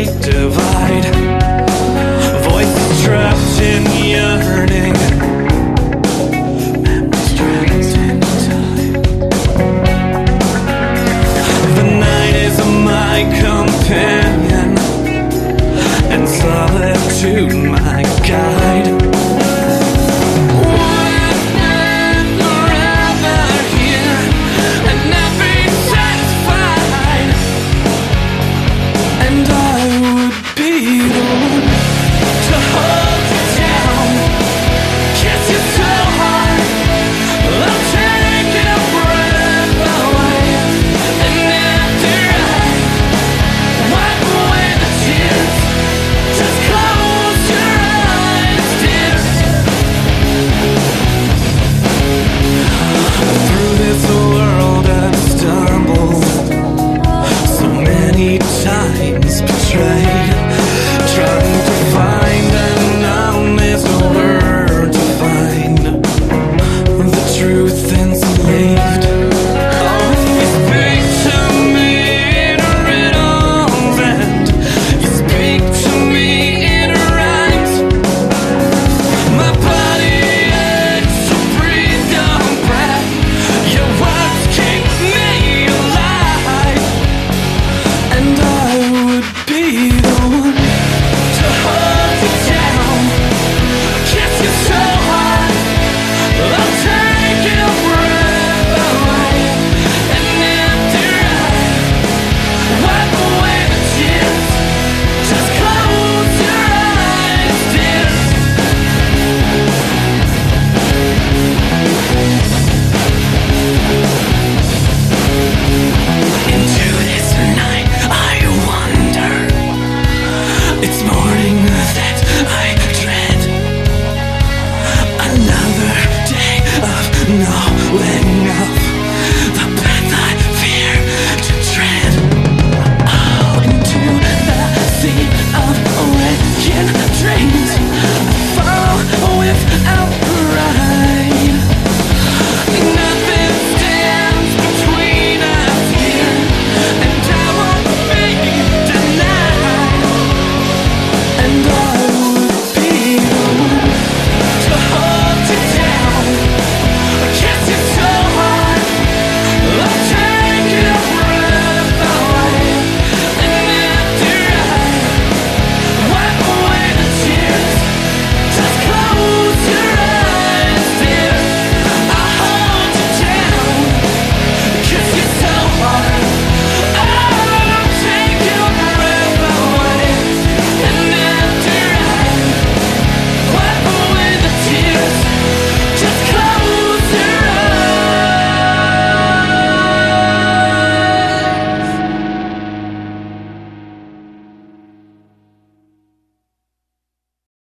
divide. Voices trapped in yearning, memories trapped in time. The night is my companion, and solitude my guide. Times betrayed, trying to find an honest word to find the truth enslaved. Oh, you speak to me in riddles, and you speak to me in rhymes. My body aches to breathe your breath. Your words keep me alive, and I would be the one to hold you down, kiss you so hard, I'll take your breath away, and after I wipe away the tears, just close your eyes, dear. Into this night I wander. It's morning that I dread. Another day of knowing of